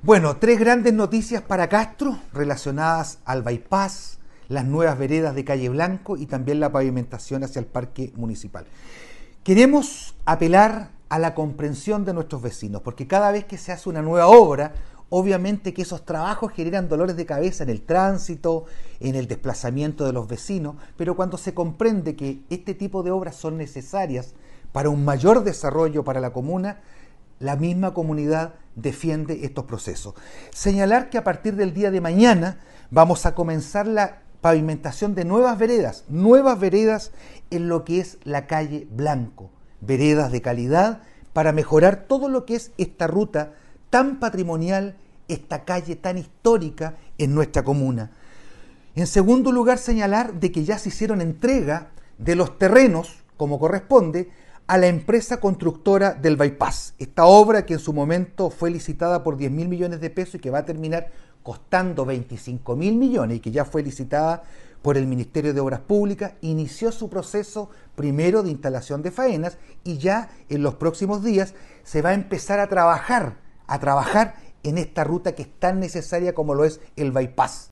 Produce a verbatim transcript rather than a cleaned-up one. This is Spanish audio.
Bueno, tres grandes noticias para Castro relacionadas al bypass, las nuevas veredas de Calle Blanco y también la pavimentación hacia el parque municipal. Queremos apelar a la comprensión de nuestros vecinos, porque cada vez que se hace una nueva obra, obviamente que esos trabajos generan dolores de cabeza en el tránsito, en el desplazamiento de los vecinos, pero cuando se comprende que este tipo de obras son necesarias para un mayor desarrollo para la comuna, la misma comunidad defiende estos procesos. Señalar que a partir del día de mañana vamos a comenzar la pavimentación de nuevas veredas, nuevas veredas en lo que es la calle Blanco, veredas de calidad para mejorar todo lo que es esta ruta tan patrimonial, esta calle tan histórica en nuestra comuna. En segundo lugar, señalar de que ya se hicieron entrega de los terrenos, como corresponde, a la empresa constructora del bypass. Esta obra que en su momento fue licitada por diez mil millones de pesos y que va a terminar costando veinticinco mil millones y que ya fue licitada por el Ministerio de Obras Públicas, inició su proceso primero de instalación de faenas y ya en los próximos días se va a empezar a trabajar, a trabajar en esta ruta que es tan necesaria como lo es el bypass.